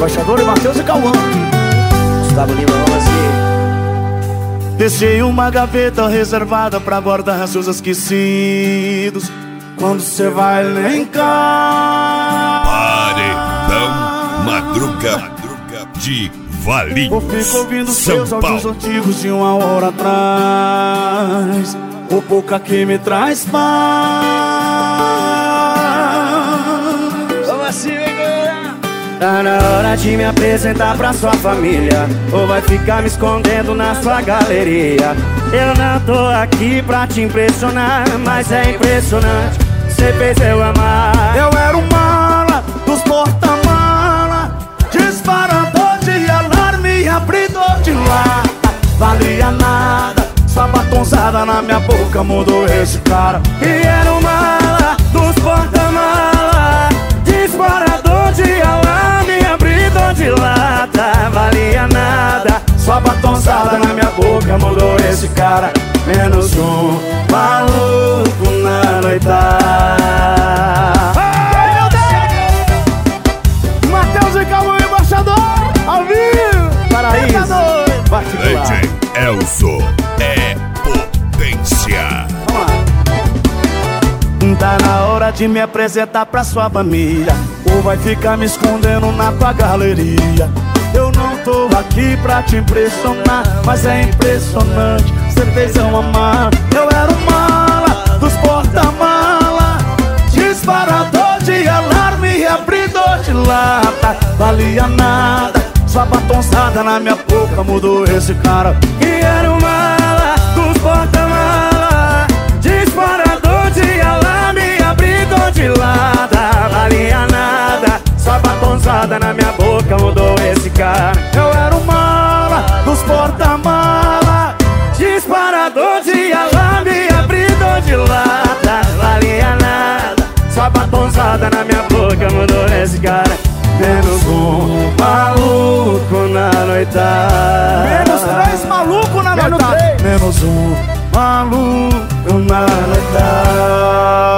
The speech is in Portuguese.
Embaixador e Matheus e Cauã. Gustavo Lima, vamos assim. Deixei uma gaveta reservada pra guardar seus esquecidos. Quando cê vai lembrar Paredão Madruga de Valinhos, eu fico ouvindo São seus áudios Paulo. antigos de 1 hora atrás. O pouca que me traz paz. Vamos assim, galera. Tá na hora de me apresentar pra sua família, ou vai ficar me escondendo na sua galeria? Eu não tô aqui pra te impressionar, mas é impressionante, cê fez eu amar. Eu era um mala dos porta-mala, disparador de alarme, abridor de lata. Valia nada, sua batonzada na minha boca mudou esse cara. E era um mala dos porta-mala, disparador de alarme, abridor de lata. Valia nada, Sua batonzada na minha boca mudou esse cara. Menos um maluco na noitada. Ai, meu Deus! Matheus e Cauã, embaixador, ao vivo. Paraíso, particular. DJ Elzo é potência. Vamos lá. Tá na hora de me apresentar pra sua família, ou vai ficar me escondendo na tua galeria? Eu não tô aqui pra te impressionar, mas é impressionante, cê fez eu amar. Eu era um mala dos porta-mala, disparador de alarme, abridor de lata. Valia nada, sua batonzada na minha boca mudou esse cara. que era um mala dos porta-mala, disparador de alarme, abridor de lata. Valia nada, sua batonzada na minha boca mudou esse cara. Eu era um mala dos porta-mala, Disparador de alarme, abridor de lata. Valia nada, sua batonzada na minha boca mudou esse cara. menos um Maluco na noitada. menos 3 maluco na noitada. Menos um maluco na noitada.